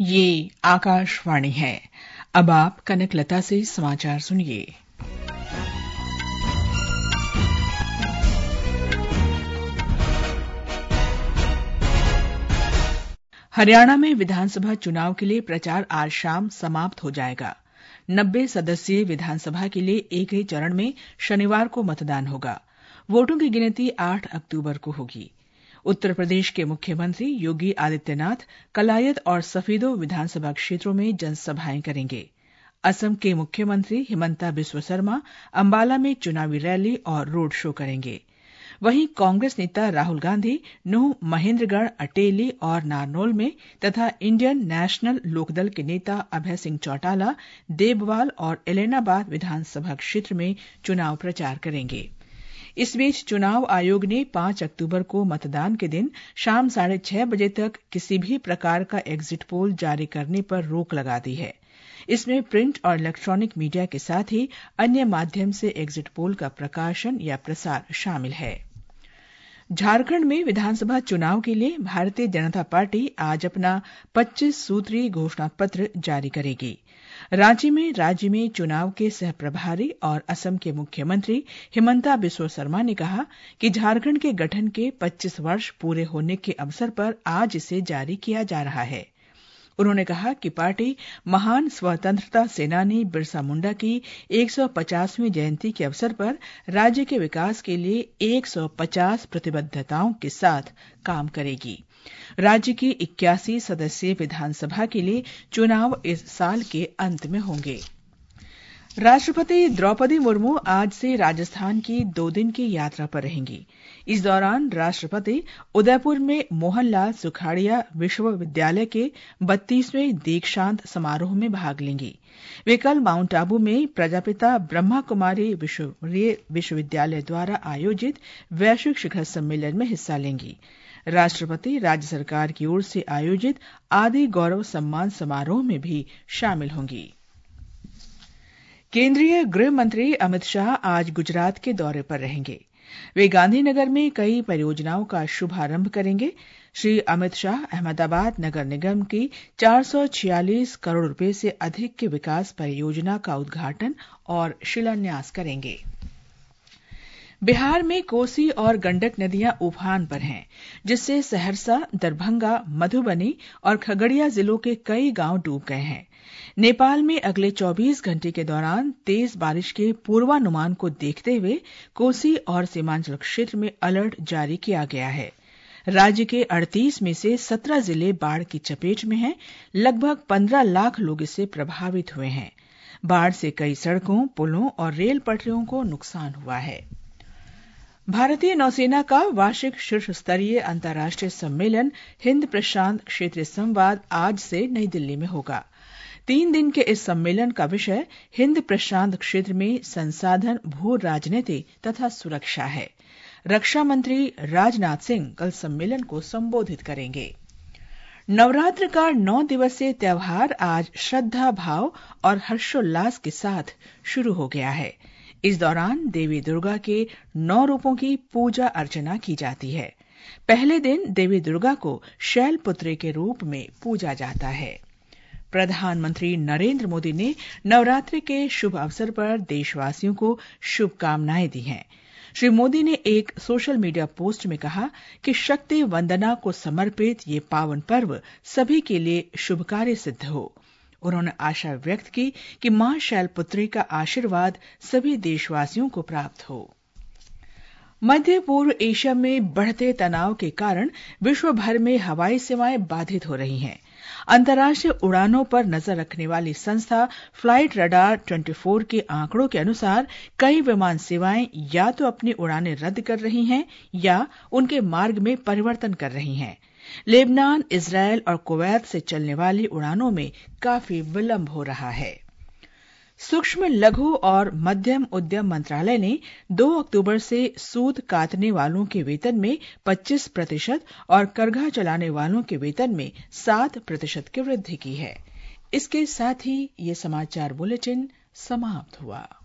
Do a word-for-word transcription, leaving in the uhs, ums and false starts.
ये आकाशवाणी है। अब आप कनकलता से समाचार सुनिए। हरियाणा में विधानसभा चुनाव के लिए प्रचार आज शाम समाप्त हो जाएगा। नब्बे सदस्यीय विधानसभा के लिए एक ही चरण में शनिवार को मतदान होगा। वोटों की गिनती आठ अक्टूबर को होगी। उत्तर प्रदेश के मुख्यमंत्री योगी आदित्यनाथ कलायत और सफीदो विधानसभा क्षेत्रों में जनसभाएं करेंगे। असम के मुख्यमंत्री हिमंता बिस्वा शर्मा अंबाला में चुनावी रैली और रोड शो करेंगे। वहीं कांग्रेस नेता राहुल गांधी नूंह, महेंद्रगढ़, अटेली और नारनौल में तथा इंडियन नेशनल लोकदल के नेता अभय सिंह चौटाला देबवाल और एलेनाबाद विधानसभा क्षेत्र में चुनाव प्रचार करेंगे। इस बीच चुनाव आयोग ने पांच अक्टूबर को मतदान के दिन शाम साढ़े छह बजे तक किसी भी प्रकार का एग्जिट पोल जारी करने पर रोक लगा दी है। इसमें प्रिंट और इलेक्ट्रॉनिक मीडिया के साथ ही अन्य माध्यम से एग्जिट पोल का प्रकाशन या प्रसार शामिल है। झारखंड में विधानसभा चुनाव के लिए भारतीय जनता पार्टी आज अपना पच्चीस सूत्रीय घोषणा पत्र जारी करेगी। रांची में राज्य में चुनाव के सह प्रभारी और असम के मुख्यमंत्री हिमंता बिस्वा शर्मा ने कहा कि झारखंड के गठन के पच्चीस वर्ष पूरे होने के अवसर पर आज इसे जारी किया जा रहा है। उन्होंने कहा कि पार्टी महान स्वतंत्रता सेनानी बिरसा मुंडा की एक सौ पचासवीं जयंती के अवसर पर राज्य के विकास के लिए एक सौ पचास प्रतिबद्धताओं के साथ काम करेगी। राज्य की इक्यासी सदस्यीय विधानसभा के लिए चुनाव इस साल के अंत में होंगे। राष्ट्रपति द्रौपदी मुर्मू आज से राजस्थान की दो दिन की यात्रा पर रहेंगी। इस दौरान राष्ट्रपति उदयपुर में मोहनलाल सुखाड़िया विश्वविद्यालय के बत्तीसवें दीक्षांत समारोह में भाग लेंगी। वे कल माउंट आबू में प्रजापिता ब्रह्मा कुमारी विश्वविद्यालय द्वारा आयोजित वैश्विक शिखर सम्मेलन में हिस्सा लेंगी। राष्ट्रपति राज्य सरकार की ओर से आयोजित आदि गौरव सम्मान समारोह में भी शामिल होंगी। केंद्रीय गृह मंत्री अमित शाह आज गुजरात के दौरे पर रहेंगे। वे गांधीनगर में कई परियोजनाओं का शुभारंभ करेंगे। श्री अमित शाह अहमदाबाद नगर निगम की चार सौ छियालीस करोड़ रुपए से अधिक की विकास परियोजना का उद्घाटन और शिलान्यास करेंगे। बिहार में कोसी और गंडक नदियां उफान पर हैं, जिससे सहरसा, दरभंगा, मधुबनी और खगड़िया जिलों के कई गांव डूब गए हैं। नेपाल में अगले चौबीस घंटे के दौरान तेज बारिश के पूर्वानुमान को देखते हुए कोसी और सीमांचल क्षेत्र में अलर्ट जारी किया गया है। राज्य के अड़तीस में से सत्रह जिले बाढ़ की चपेट में हैं। लगभग पंद्रह लाख लोग इससे प्रभावित हुए हैं। बाढ़ से कई सड़कों, पुलों और रेल पटरियों को नुकसान हुआ है। भारतीय नौसेना का वार्षिक शीर्ष स्तरीय अंतर्राष्ट्रीय सम्मेलन हिंद प्रशांत क्षेत्रीय संवाद आज से नई दिल्ली में होगा। तीन दिन के इस सम्मेलन का विषय हिंद प्रशांत क्षेत्र में संसाधन, भू राजनीति तथा सुरक्षा है। रक्षा मंत्री राजनाथ सिंह कल सम्मेलन को संबोधित करेंगे। नवरात्र का नौ दिवसीय त्योहार आज श्रद्धा भाव और हर्षोल्लास के साथ शुरू हो गया है। इस दौरान देवी दुर्गा के नौ रूपों की पूजा अर्चना की जाती है। पहले दिन देवी दुर्गा को शैलपुत्री के रूप में पूजा जाता है। प्रधानमंत्री नरेंद्र मोदी ने नवरात्रि के शुभ अवसर पर देशवासियों को शुभकामनाएं दी हैं। श्री मोदी ने एक सोशल मीडिया पोस्ट में कहा कि शक्ति वंदना को समर्पित ये पावन पर्व सभी के लिए शुभकारी सिद्ध हो। उन्होंने आशा व्यक्त की कि मां शैलपुत्री का आशीर्वाद सभी देशवासियों को प्राप्त हो। मध्य पूर्व एशिया में बढ़ते तनाव के कारण विश्व भर में हवाई सेवाएं बाधित हो रही हैं। अंतर्राष्ट्रीय उड़ानों पर नजर रखने वाली संस्था फ्लाइट रडार चौबीस के आंकड़ों के अनुसार कई विमान सेवाएं या तो अपनी उड़ानें रद्द कर रही हैं या उनके मार्ग में परिवर्तन कर रही हैं। लेबनान, इजरायल और कुवैत से चलने वाली उड़ानों में काफी विलंब हो रहा है। सूक्ष्म, लघु और मध्यम उद्यम मंत्रालय ने दो अक्टूबर से सूत काटने वालों के वेतन में पच्चीस प्रतिशत और करघा चलाने वालों के वेतन में सात प्रतिशत की वृद्धि की है। इसके साथ ही ये समाचार बुलेटिन समाप्त हुआ।